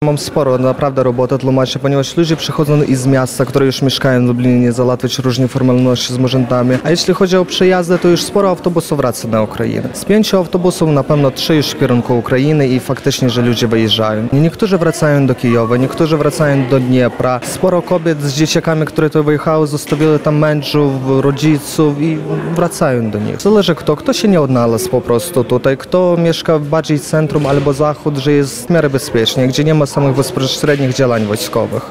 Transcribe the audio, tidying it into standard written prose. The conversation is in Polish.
Mam sporo naprawdę roboty tłumaczy, ponieważ ludzie przychodzą z miasta, które już mieszkają w Lublinie, załatwiać różne formalności z urzędami. A jeśli chodzi o przejazdy, to już sporo autobusów wraca na Ukrainę. Z 5 autobusów na pewno 3 już w kierunku Ukrainy i faktycznie, że ludzie wyjeżdżają. Niektórzy wracają do Kijowa, niektórzy wracają do Dniepra. Sporo kobiet z dzieciakami, które tu wyjechały, zostawiły tam mężów, rodziców i wracają do nich. Zależy kto się nie odnalazł po prostu tutaj, kto mieszka bardziej w centrum albo zachód, że jest w miarę bezpiecznie, gdzie nie ma samych bezpośrednich działań wojskowych.